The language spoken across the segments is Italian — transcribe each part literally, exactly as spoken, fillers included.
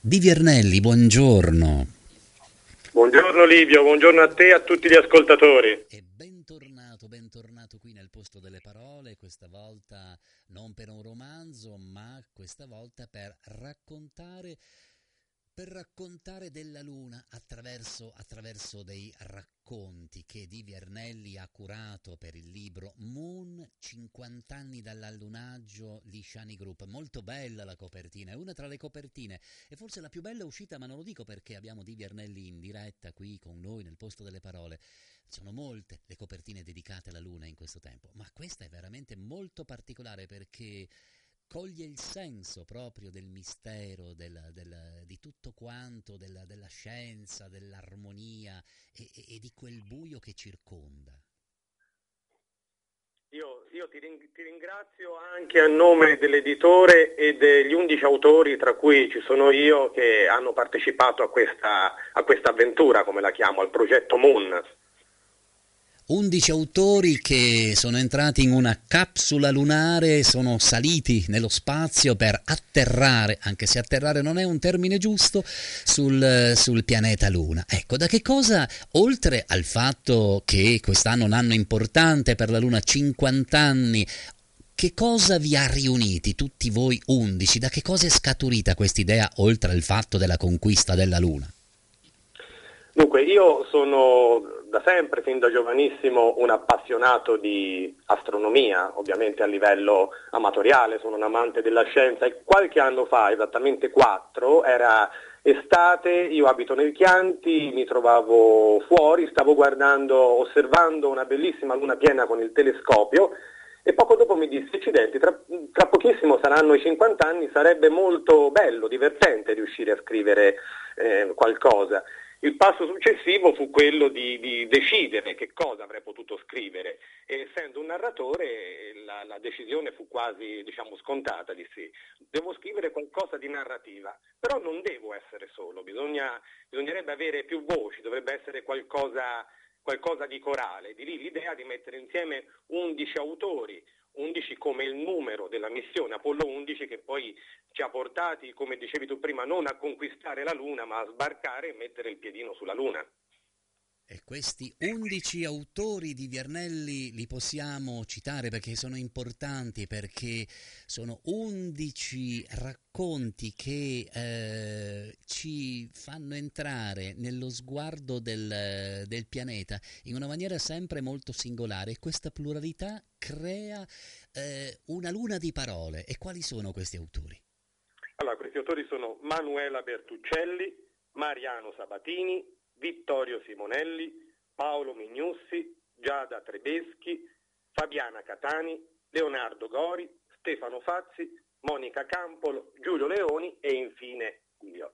Di Viernelli, buongiorno. Buongiorno Livio, buongiorno a te e a tutti gli ascoltatori. E bentornato, bentornato qui nel posto delle parole, questa volta non per un romanzo, ma questa volta per raccontare, per raccontare della Luna attraverso, attraverso dei racconti che Di Viernelli ha curato per il libro Moon, cinquanta anni dall'allunaggio, Lisciani Group. Molto bella la copertina, è una tra le copertine, e forse la più bella uscita, ma non lo dico perché abbiamo Di Viernelli in diretta qui con noi nel posto delle parole. Sono molte le copertine dedicate alla Luna in questo tempo, ma questa è veramente molto particolare perché coglie il senso proprio del mistero, del, del, di tutto quanto, della, della scienza, dell'armonia e, e, e di quel buio che circonda. Io, io ti, ring- ti ringrazio anche a nome dell'editore e degli undici autori, tra cui ci sono io, che hanno partecipato a questa, a questa avventura, come la chiamo, al progetto Moon. undici autori che sono entrati in una capsula lunare, sono saliti nello spazio per atterrare, anche se atterrare non è un termine giusto, sul, sul pianeta Luna. Ecco, da che cosa, oltre al fatto che quest'anno è un anno importante per la Luna, cinquanta anni, che cosa vi ha riuniti tutti voi undici? Da che cosa è scaturita quest'idea, oltre al fatto della conquista della Luna? Dunque, io sono da sempre, fin da giovanissimo, un appassionato di astronomia, ovviamente a livello amatoriale, sono un amante della scienza e qualche anno fa, esattamente quattro, era estate, io abito nei Chianti, mi trovavo fuori, stavo guardando, osservando una bellissima luna piena con il telescopio e poco dopo mi dissi, accidenti, tra, tra pochissimo saranno i cinquanta anni, sarebbe molto bello, divertente riuscire a scrivere eh, qualcosa. Il passo successivo fu quello di, di decidere che cosa avrei potuto scrivere e essendo un narratore la, la decisione fu quasi, diciamo, scontata, dissi devo scrivere qualcosa di narrativa, però non devo essere solo, bisogna, bisognerebbe avere più voci, dovrebbe essere qualcosa, qualcosa di corale, di lì l'idea di mettere insieme undici autori, undici come il numero della missione Apollo undici che poi ci ha portati, come dicevi tu prima, non a conquistare la Luna ma a sbarcare e mettere il piedino sulla Luna. E questi undici autori di Viernelli li possiamo citare perché sono importanti, perché sono undici racconti che eh, ci fanno entrare nello sguardo del, del pianeta in una maniera sempre molto singolare e questa pluralità crea eh, una luna di parole. E quali sono questi autori? Allora, questi autori sono Manuela Bertuccelli, Mariano Sabatini, Vittorio Simonelli, Paolo Mignussi, Giada Trebeschi, Fabiana Catani, Leonardo Gori, Stefano Fazzi, Monica Campolo, Giulio Leoni e infine io.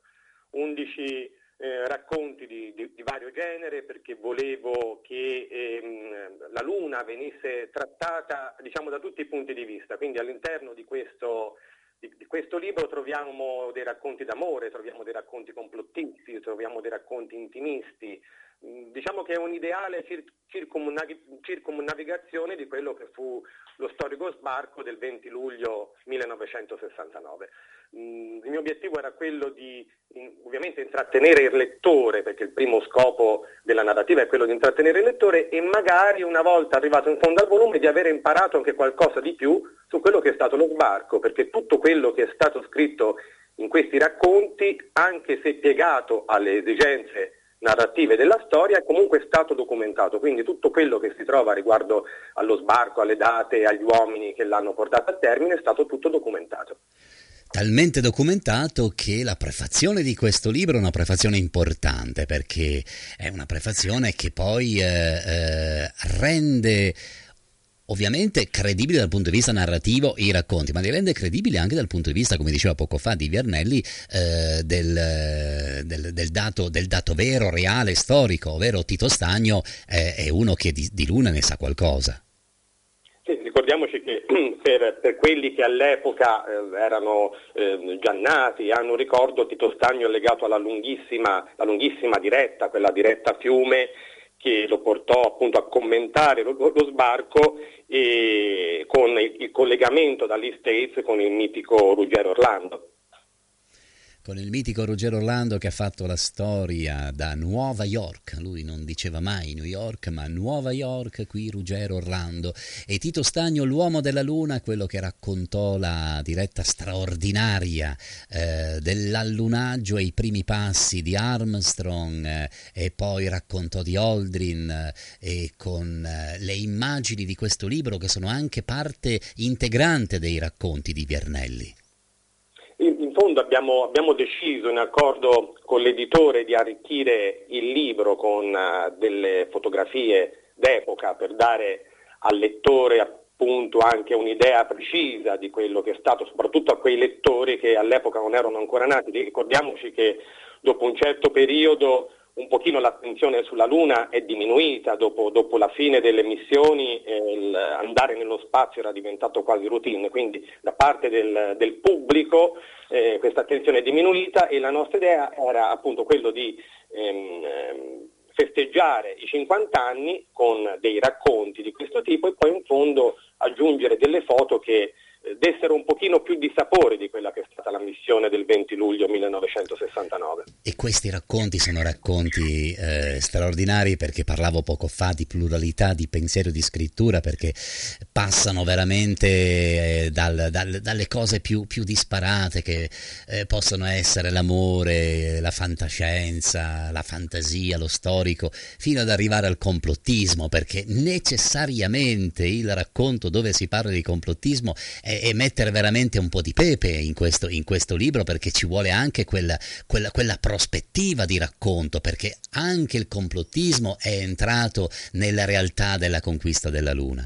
undici eh, racconti di, di, di vario genere perché volevo che ehm, la Luna venisse trattata, diciamo, da tutti i punti di vista, quindi all'interno di questo Di questo libro troviamo dei racconti d'amore, troviamo dei racconti complottisti, troviamo dei racconti intimisti. Diciamo che è un ideale cir- circumnavi- circumnavigazione di quello che fu lo storico sbarco del venti luglio millenovecentosessantanove. Il mio obiettivo era quello di ovviamente intrattenere il lettore, perché il primo scopo della narrativa è quello di intrattenere il lettore e magari una volta arrivato in fondo al volume di avere imparato anche qualcosa di più su quello che è stato lo sbarco, perché tutto quello che è stato scritto in questi racconti, anche se piegato alle esigenze narrative della storia, è comunque stato documentato, quindi tutto quello che si trova riguardo allo sbarco, alle date, agli uomini che l'hanno portato a termine è stato tutto documentato. Talmente documentato che la prefazione di questo libro è una prefazione importante, perché è una prefazione che poi eh, eh, rende ovviamente credibili dal punto di vista narrativo i racconti, ma li rende credibili anche dal punto di vista, come diceva poco fa Di Viernelli, eh, del, del, del, dato, del dato vero, reale, storico, ovvero Tito Stagno eh, è uno che di, di Luna ne sa qualcosa. Sì, ricordiamoci che per, per quelli che all'epoca eh, erano eh, già nati, hanno un ricordo, Tito Stagno è legato alla lunghissima, la lunghissima diretta, quella diretta Fiume, che lo portò appunto a commentare lo, lo sbarco e con il, il collegamento dagli States con il mitico Ruggero Orlando. con il mitico Ruggero Orlando che ha fatto la storia da Nuova York. Lui non diceva mai New York, ma Nuova York, qui Ruggero Orlando. E Tito Stagno, l'uomo della luna, quello che raccontò la diretta straordinaria eh, dell'allunaggio e i primi passi di Armstrong, eh, e poi raccontò di Aldrin, eh, e con eh, le immagini di questo libro che sono anche parte integrante dei racconti di Viernelli. In fondo abbiamo, abbiamo deciso in accordo con l'editore di arricchire il libro con uh, delle fotografie d'epoca per dare al lettore appunto anche un'idea precisa di quello che è stato, soprattutto a quei lettori che all'epoca non erano ancora nati. Ricordiamoci che dopo un certo periodo un pochino l'attenzione sulla Luna è diminuita, dopo, dopo la fine delle missioni eh, andare nello spazio era diventato quasi routine, quindi da parte del, del pubblico eh, questa attenzione è diminuita e la nostra idea era appunto quello di ehm, festeggiare i cinquanta anni con dei racconti di questo tipo e poi in fondo aggiungere delle foto che dessero un pochino più di sapore di quella che è stata la missione del venti luglio millenovecentosessantanove. E questi racconti sono racconti eh, straordinari, perché parlavo poco fa di pluralità di pensiero e di scrittura, perché passano veramente eh, dal, dal, dalle cose più, più disparate che eh, possono essere l'amore, la fantascienza, la fantasia, lo storico, fino ad arrivare al complottismo, perché necessariamente il racconto dove si parla di complottismo è e mettere veramente un po' di pepe in questo, in questo libro, perché ci vuole anche quella, quella, quella prospettiva di racconto, perché anche il complottismo è entrato nella realtà della conquista della Luna.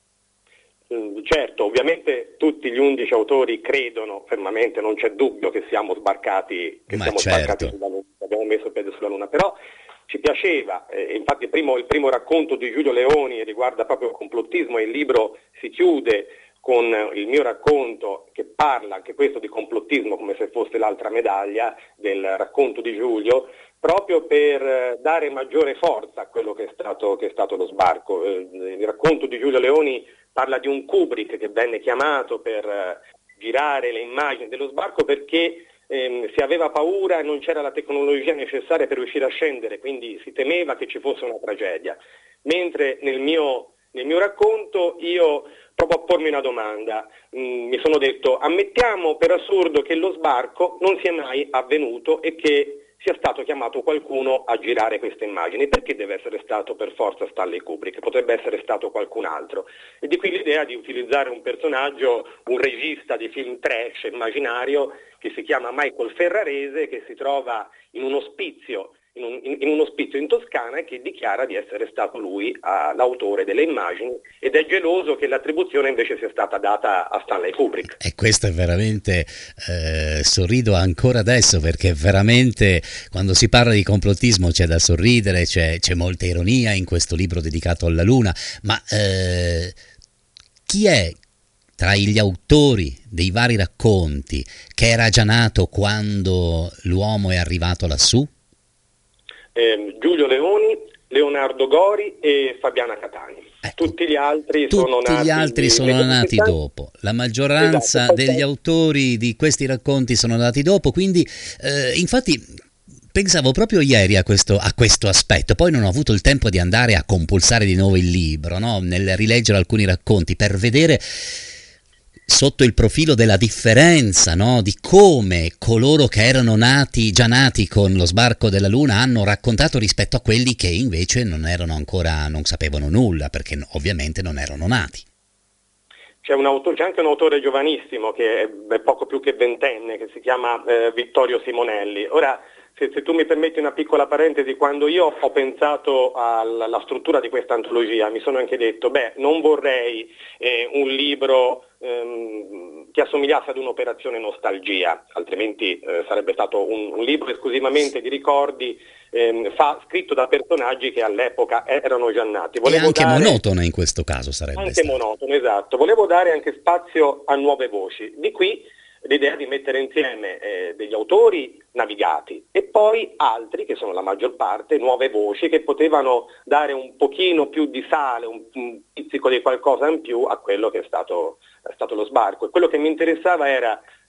Certo, ovviamente tutti gli undici autori credono fermamente, non c'è dubbio che siamo sbarcati, che Ma siamo certo. sbarcati sulla Luna, abbiamo messo il piede sulla Luna, però ci piaceva, eh, infatti il primo, il primo racconto di Giulio Leoni riguarda proprio il complottismo e il libro si chiude con il mio racconto che parla anche questo di complottismo come se fosse l'altra medaglia del racconto di Giulio, proprio per dare maggiore forza a quello che è stato, che è stato lo sbarco. Il racconto di Giulio Leoni parla di un Kubrick che venne chiamato per girare le immagini dello sbarco perché ehm, si aveva paura e non c'era la tecnologia necessaria per riuscire a scendere, quindi si temeva che ci fosse una tragedia. Mentre nel mio, nel mio racconto io provo a pormi una domanda, mm, mi sono detto ammettiamo per assurdo che lo sbarco non sia mai avvenuto e che sia stato chiamato qualcuno a girare queste immagini, perché deve essere stato per forza Stanley Kubrick, potrebbe essere stato qualcun altro, e di qui l'idea di utilizzare un personaggio, un regista di film trash immaginario che si chiama Michael Ferrarese, che si trova in un ospizio In, un, in un ospizio in Toscana e che dichiara di essere stato lui a, l'autore delle immagini ed è geloso che l'attribuzione invece sia stata data a Stanley Kubrick. E questo è veramente, eh, sorrido ancora adesso, perché veramente quando si parla di complottismo c'è da sorridere, c'è, c'è molta ironia in questo libro dedicato alla Luna, ma eh, chi è tra gli autori dei vari racconti che era già nato quando l'uomo è arrivato lassù? Eh, Giulio Leoni, Leonardo Gori e Fabiana Catani. Ecco, tutti gli altri tutti sono nati, gli altri sono nati dopo. La maggioranza esatto, degli autori di questi racconti sono nati dopo, quindi eh, infatti pensavo proprio ieri a questo, a questo aspetto, poi non ho avuto il tempo di andare a compulsare di nuovo il libro, no? Nel rileggere alcuni racconti per vedere sotto il profilo della differenza, no? Di come coloro che erano nati, già nati con lo sbarco della Luna hanno raccontato rispetto a quelli che invece non erano ancora, non sapevano nulla, perché ovviamente non erano nati. C'è, un autore, c'è anche un autore giovanissimo che è poco più che ventenne, che si chiama eh, Vittorio Simonelli. Ora, se, se tu mi permetti una piccola parentesi, quando io ho pensato alla, alla struttura di questa antologia mi sono anche detto, beh, non vorrei eh, un libro ehm, che assomigliasse ad un'operazione nostalgia, altrimenti eh, sarebbe stato un, un libro esclusivamente di ricordi ehm, fa, scritto da personaggi che all'epoca erano già nati. Volevo e anche dare, monotono in questo caso sarebbe anche stato. monotono, esatto. Volevo dare anche spazio a nuove voci. Di qui l'idea di mettere insieme eh, degli autori navigati e poi altri, che sono la maggior parte, nuove voci che potevano dare un pochino più di sale, un, un pizzico di qualcosa in più a quello che è stato, è stato lo sbarco. E quello che mi interessava era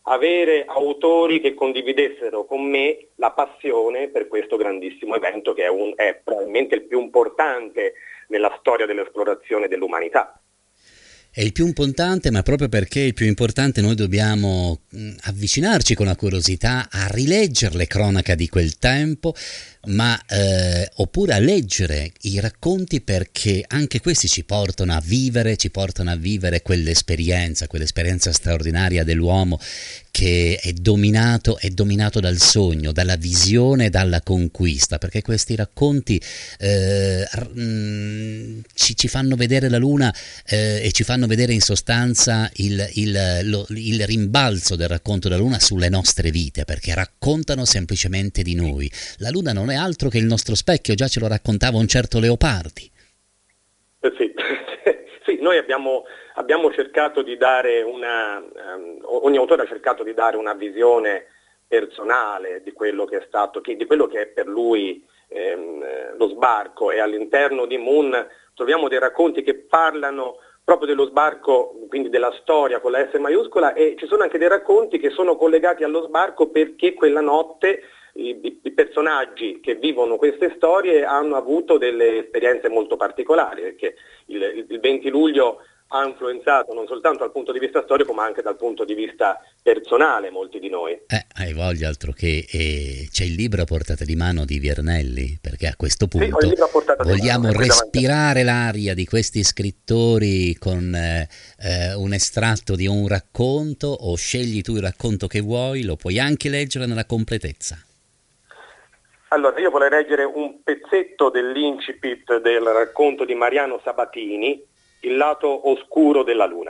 avere autori che condividessero con me la passione per questo grandissimo evento che è, un, è probabilmente il più importante nella storia dell'esplorazione dell'umanità. È il più importante, ma proprio perché è il più importante noi dobbiamo mh, avvicinarci con la curiosità a rileggere le cronache di quel tempo, ma eh, oppure a leggere i racconti, perché anche questi ci portano a vivere, ci portano a vivere quell'esperienza, quell'esperienza straordinaria dell'uomo che è dominato, è dominato dal sogno, dalla visione, dalla conquista, perché questi racconti eh, mh, ci, ci fanno vedere la luna eh, e ci fanno vedere in sostanza il, il, lo, il rimbalzo del racconto della luna sulle nostre vite, perché raccontano semplicemente di noi. La luna non è altro che il nostro specchio, già ce lo raccontava un certo Leopardi. Eh sì. Sì, noi abbiamo, abbiamo cercato di dare una, um, ogni autore ha cercato di dare una visione personale di quello che è stato, che, di quello che è per lui ehm, lo sbarco, e all'interno di Moon troviamo dei racconti che parlano proprio dello sbarco, quindi della storia con la S maiuscola, e ci sono anche dei racconti che sono collegati allo sbarco perché quella notte I, i personaggi che vivono queste storie hanno avuto delle esperienze molto particolari, perché il, il venti luglio ha influenzato non soltanto dal punto di vista storico ma anche dal punto di vista personale molti di noi. Eh, hai voglia, altro che eh, c'è il libro a portata di mano di Viernelli, perché a questo punto sì, vogliamo respirare l'aria di questi scrittori con eh, eh, un estratto di un racconto, o scegli tu il racconto che vuoi, lo puoi anche leggere nella completezza. Allora, io vorrei leggere un pezzetto dell'incipit del racconto di Mariano Sabatini, Il lato oscuro della luna.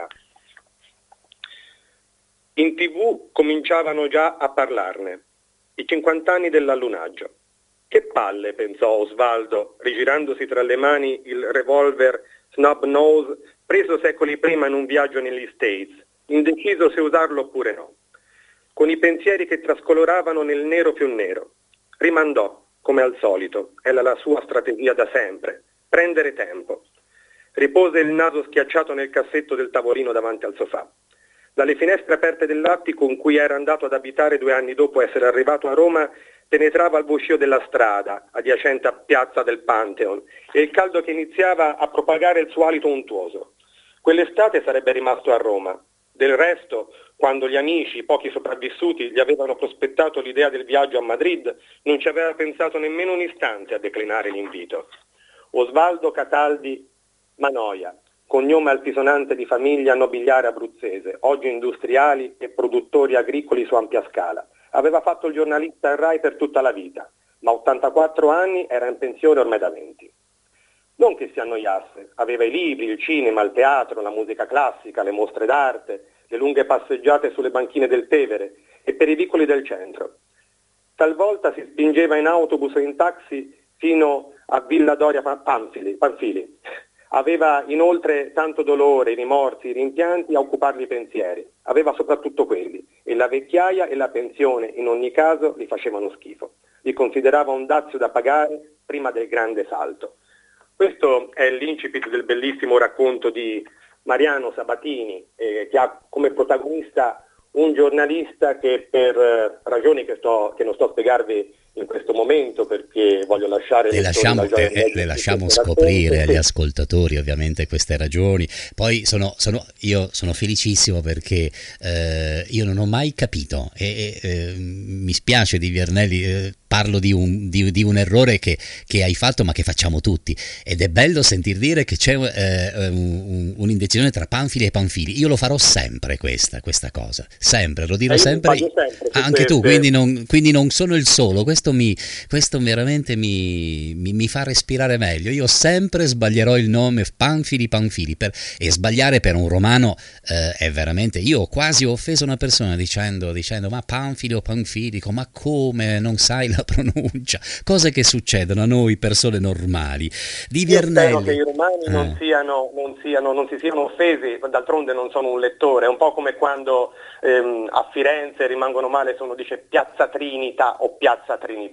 In tivù cominciavano già a parlarne, i cinquant'anni dell'allunaggio. Che palle, pensò Osvaldo, rigirandosi tra le mani il revolver Snub Nose, preso secoli prima in un viaggio negli States, indeciso se usarlo oppure no. Con i pensieri che trascoloravano nel nero più nero. Rimandò, come al solito, era la sua strategia da sempre, prendere tempo. Ripose il naso schiacciato nel cassetto del tavolino davanti al sofà. Dalle finestre aperte dell'attico in cui era andato ad abitare due anni dopo essere arrivato a Roma, penetrava il vocio della strada, adiacente a Piazza del Pantheon, e il caldo che iniziava a propagare il suo alito untuoso. Quell'estate sarebbe rimasto a Roma. Del resto, quando gli amici, pochi sopravvissuti, gli avevano prospettato l'idea del viaggio a Madrid, non ci aveva pensato nemmeno un istante a declinare l'invito. Osvaldo Cataldi Manoia, cognome altisonante di famiglia nobiliare abruzzese, oggi industriali e produttori agricoli su ampia scala. Aveva fatto il giornalista in Rai per tutta la vita, ma a ottantaquattro anni era in pensione ormai da venti. Non che si annoiasse, aveva i libri, il cinema, il teatro, la musica classica, le mostre d'arte, le lunghe passeggiate sulle banchine del Tevere e per i vicoli del centro. Talvolta si spingeva in autobus o in taxi fino a Villa Doria Panfili. Panfili. Aveva inoltre tanto dolore, i rimorsi, i rimpianti a occupargli i pensieri. Aveva soprattutto quelli, e la vecchiaia e la pensione in ogni caso gli facevano schifo. Li considerava un dazio da pagare prima del grande salto. Questo è l'incipit del bellissimo racconto di Mariano Sabatini, eh, che ha come protagonista un giornalista che per eh, ragioni che, sto, che non sto a spiegarvi in questo momento, perché voglio lasciare le lasciamo, eh, eh, le lasciamo scoprire agli ascoltatori ovviamente queste ragioni. Poi sono, sono, io sono felicissimo perché eh, io non ho mai capito e eh, mi spiace di Viernelli, eh, parlo di un, di, di un errore che, che hai fatto ma che facciamo tutti, ed è bello sentir dire che c'è eh, un, un'indecisione tra Panfili e Panfili. Io lo farò sempre questa, questa cosa, sempre, lo dirò eh, sempre, sempre anche tu, quindi non, quindi non sono il solo. Questo Mi, questo veramente mi, mi, mi fa respirare meglio. Io sempre sbaglierò il nome Panfili Panfili per, e sbagliare per un romano eh, è veramente, io ho quasi offeso una persona dicendo, dicendo ma Panfili o Panfilico, ma come non sai la pronuncia, cose che succedono a noi persone normali. Di Viernelli, io spero che i romani eh. non, siano, non, siano, non si siano offesi, d'altronde non sono un lettore, è un po' come quando ehm, a Firenze rimangono male se uno dice Piazza Trinita o Piazza Trinità.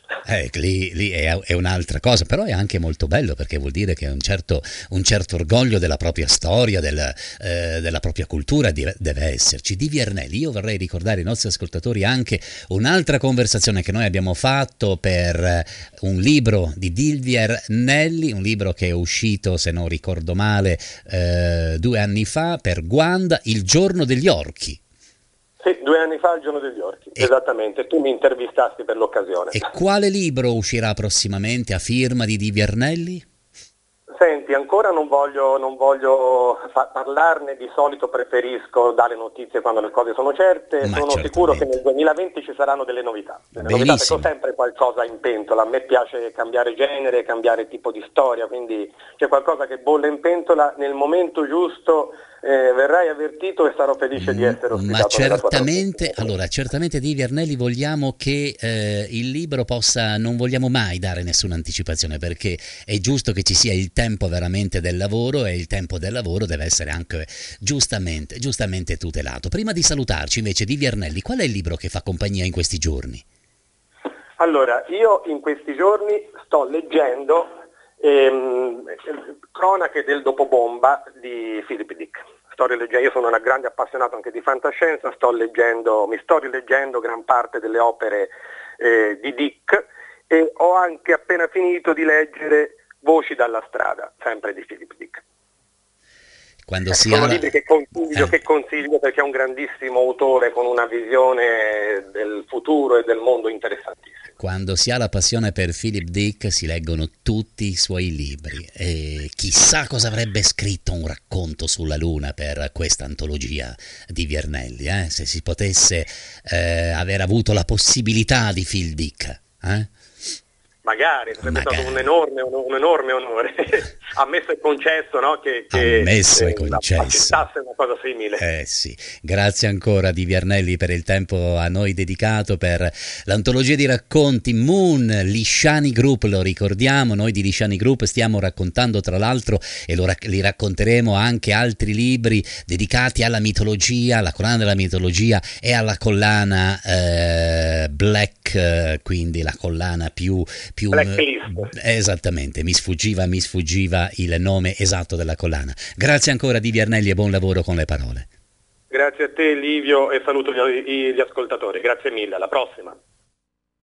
Eh, lì, lì è, è un'altra cosa, però è anche molto bello perché vuol dire che un certo, un certo orgoglio della propria storia, del, eh, della propria cultura deve, deve esserci. Di Viernelli, io vorrei ricordare ai nostri ascoltatori anche un'altra conversazione che noi abbiamo fatto per un libro di Dilvier Nelli, un libro che è uscito, se non ricordo male, eh, due anni fa per Guanda, Il giorno degli orchi. Sì, due anni fa al giorno degli orchi, e, esattamente, tu mi intervistasti per l'occasione. E quale libro uscirà prossimamente a firma di Di Viernelli? Senti, ancora non voglio, non voglio fa- parlarne, di solito preferisco dare notizie quando le cose sono certe. Ma sono certamente. sicuro che nel duemilaventi ci saranno delle novità. Delle novità, perché ho sempre qualcosa in pentola, a me piace cambiare genere, cambiare tipo di storia, quindi c'è qualcosa che bolle in pentola, nel momento giusto eh, verrai avvertito e sarò felice di essere ospitato. Ma certamente, allora, certamente Di Viernelli vogliamo che eh, il libro possa, non vogliamo mai dare nessuna anticipazione, perché è giusto che ci sia il tempo veramente del lavoro e il tempo del lavoro deve essere anche giustamente, giustamente tutelato. Prima di salutarci invece, Di Viernelli, qual è il libro che fa compagnia in questi giorni? Allora, io in questi giorni sto leggendo ehm, Cronache del dopobomba di Philip Dick. Sto rileggendo, io sono una grande appassionato anche di fantascienza, sto leggendo, mi sto rileggendo gran parte delle opere eh, di Dick, e ho anche appena finito di leggere Voci dalla strada, sempre di Philip Dick. Quando eh, si sono ha la... libri che consiglio, eh. che consiglio perché è un grandissimo autore con una visione del futuro e del mondo interessantissima. Quando si ha la passione per Philip Dick si leggono tutti i suoi libri e chissà cosa avrebbe scritto un racconto sulla Luna per questa antologia di Viernelli, eh? Se si potesse eh, aver avuto la possibilità di Phil Dick, eh? Magari, sarebbe Magari. stato un enorme, un, un enorme onore. Ammesso e concesso, no? Che, che Ammesso e eh, concesso. accettasse una cosa simile. Eh sì, grazie ancora Di Viernelli per il tempo a noi dedicato per l'antologia di racconti Moon, Lisciani Group, lo ricordiamo, noi di Lisciani Group stiamo raccontando tra l'altro e lo rac- li racconteremo anche altri libri dedicati alla mitologia, alla collana della mitologia e alla collana eh, Black, eh, quindi la collana più... più Blacklist. Esattamente, mi sfuggiva, mi sfuggiva il nome esatto della collana. Grazie ancora Di Viernelli e buon lavoro con le parole. Grazie a te Livio e saluto gli, gli ascoltatori, grazie mille, alla prossima.